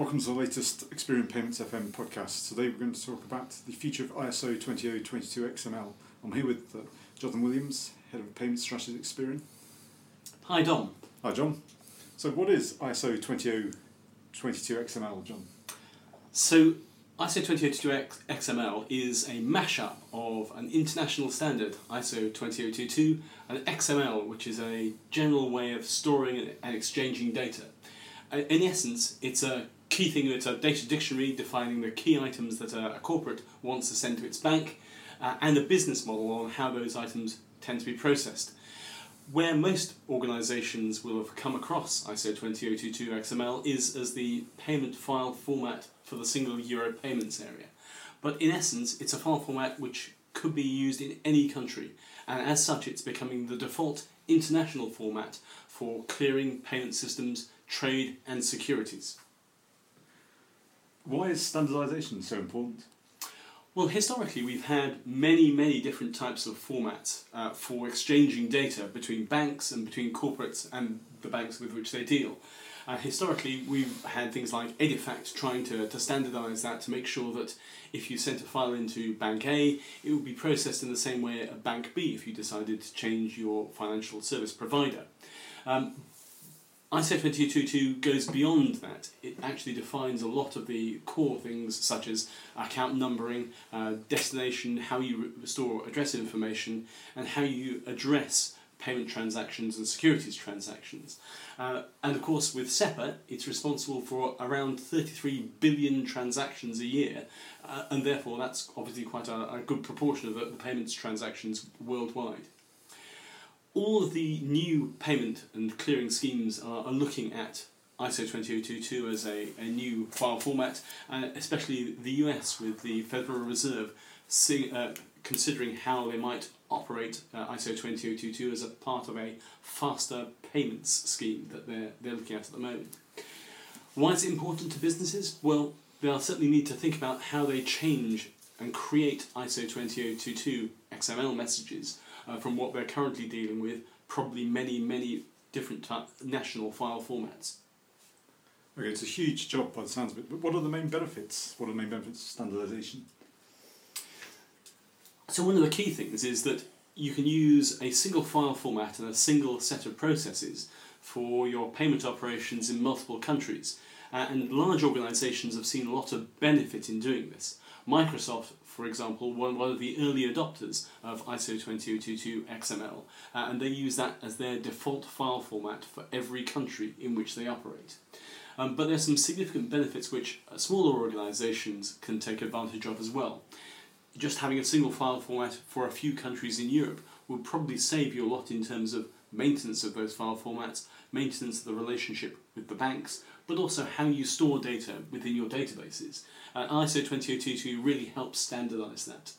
welcome to the latest Experian Payments FM podcast. Today we're going to talk about the future of ISO 20022 XML. I'm here with Jonathan Williams, Head of Payment Strategy at Experian. Hi Dom. Hi John. So what is ISO 20022 XML, John? So ISO 20022 XML is a mashup of an international standard, ISO 20022, and XML, which is a general way of storing and exchanging data. In essence, it's a key thing, it's a data dictionary defining the key items that a corporate wants to send to its bank, and a business model on how those items tend to be processed. Where most organisations will have come across ISO 20022 XML is as the payment file format for the single euro payments area. But in essence, it's a file format which could be used in any country, and as such it's becoming the default international format for clearing payment systems, trade and securities. Why is standardisation so important? Well, historically we've had many different types of formats for exchanging data between banks and between corporates and the banks with which they deal. Historically we've had things like Edifact trying to standardise that to make sure that if you sent a file into Bank A, it would be processed in the same way at Bank B if you decided to change your financial service provider. ISO 20022 goes beyond that. It actually defines a lot of the core things such as account numbering, destination, how you store address information, and how you address payment transactions and securities transactions. And of course with SEPA, it's responsible for around 33 billion transactions a year, and therefore that's obviously quite a good proportion of the payments transactions worldwide. All of the new payment and clearing schemes are looking at ISO 20022 as a new file format, especially the US with the Federal Reserve considering how they might operate ISO 20022 as a part of a faster payments scheme that they're looking at the moment. Why is it important to businesses? Well, they'll certainly need to think about how they change and create ISO 20022 XML messages from what they're currently dealing with, probably many different national file formats. Okay, it's a huge job by the sounds of it, but what are the main benefits? What are the main benefits of standardisation? So one of the key things is that you can use a single file format and a single set of processes for your payment operations in multiple countries. And large organisations have seen a lot of benefit in doing this. Microsoft, for example, one of the early adopters of ISO 20022 XML, and they use that as their default file format for every country in which they operate. But there's some significant benefits which smaller organisations can take advantage of as well. Just having a single file format for a few countries in Europe will probably save you a lot in terms of maintenance of those file formats, maintenance of the relationship with the banks, but also how you store data within your databases. ISO 20022 really helps standardise that.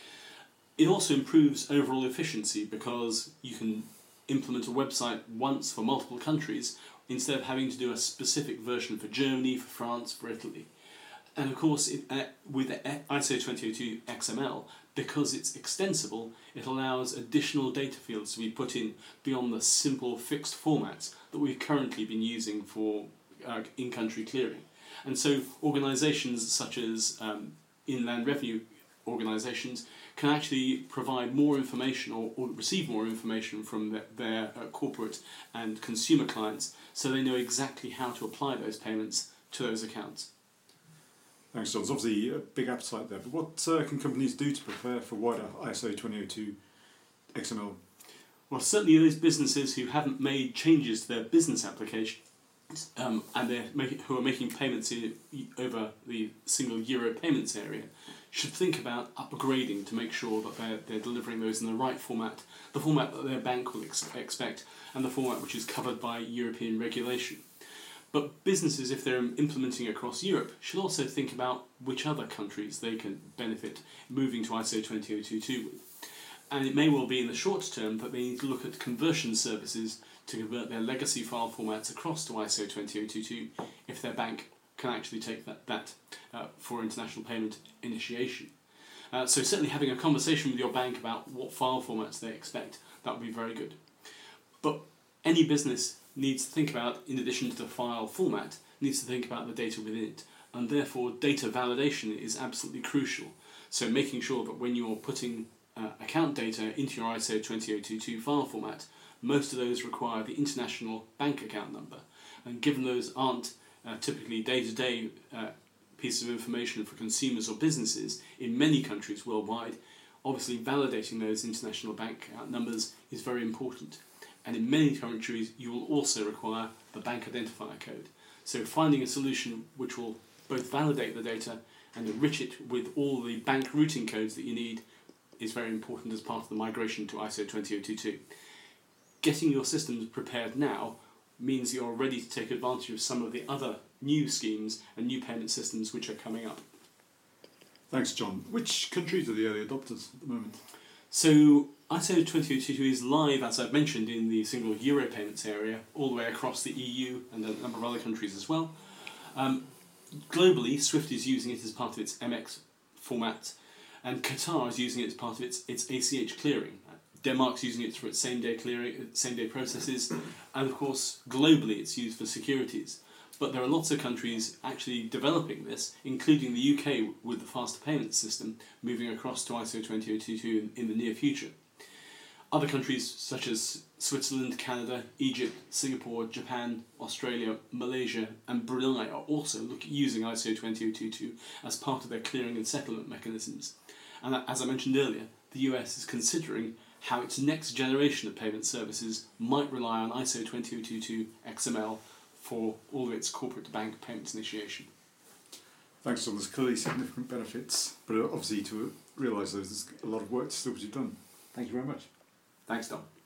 It also improves overall efficiency because you can implement a website once for multiple countries instead of having to do a specific version for Germany, for France, for Italy. And of course, with ISO 20022 XML, because it's extensible, it allows additional data fields to be put in beyond the simple fixed formats that we've currently been using for in-country clearing. And so organisations such as inland revenue organisations can actually provide more information or receive more information from their corporate and consumer clients, so they know exactly how to apply those payments to those accounts. Thanks, John. There's obviously a big appetite there, but what can companies do to prepare for wider ISO 20022 XML? Well, certainly those businesses who haven't made changes to their business application and who are making payments over the single euro payments area should think about upgrading to make sure that they're delivering those in the right format, the format that their bank will expect, and the format which is covered by European regulation. But businesses, if they're implementing across Europe, should also think about which other countries they can benefit moving to ISO 20022 with. And it may well be in the short term that they need to look at conversion services to convert their legacy file formats across to ISO 20022 if their bank can actually take that for international payment initiation. So certainly having a conversation with your bank about what file formats they expect, that would be very good. But any business needs to think about, in addition to the file format, needs to think about the data within it, and therefore data validation is absolutely crucial. So making sure that when you're putting account data into your ISO 20022 file format, most of those require the international bank account number. And given those aren't typically day-to-day pieces of information for consumers or businesses in many countries worldwide, obviously validating those international bank account numbers is very important. And in many countries you will also require the bank identifier code. So finding a solution which will both validate the data and enrich it with all the bank routing codes that you need is very important as part of the migration to ISO 20022. Getting your systems prepared now means you're ready to take advantage of some of the other new schemes and new payment systems which are coming up. Thanks, John. Which countries are the early adopters at the moment? So ISO 20022 is live, as I've mentioned, in the single euro payments area, all the way across the EU and a number of other countries as well. Globally, SWIFT is using it as part of its MX format, and Qatar is using it as part of its ACH clearing. Denmark's using it for its same-day clearing, same-day processes, and of course, globally it's used for securities. But there are lots of countries actually developing this, including the UK with the faster payments system, moving across to ISO 20022 in the near future. Other countries such as Switzerland, Canada, Egypt, Singapore, Japan, Australia, Malaysia and Brunei are also using ISO 20022 as part of their clearing and settlement mechanisms. And as I mentioned earlier, the US is considering how its next generation of payment services might rely on ISO 20022 XML for all of its corporate-to-bank payments initiation. Thanks, John. There's clearly significant benefits, but obviously to realise those, there's a lot of work still to be done. Thank you very much. Thanks, Tom.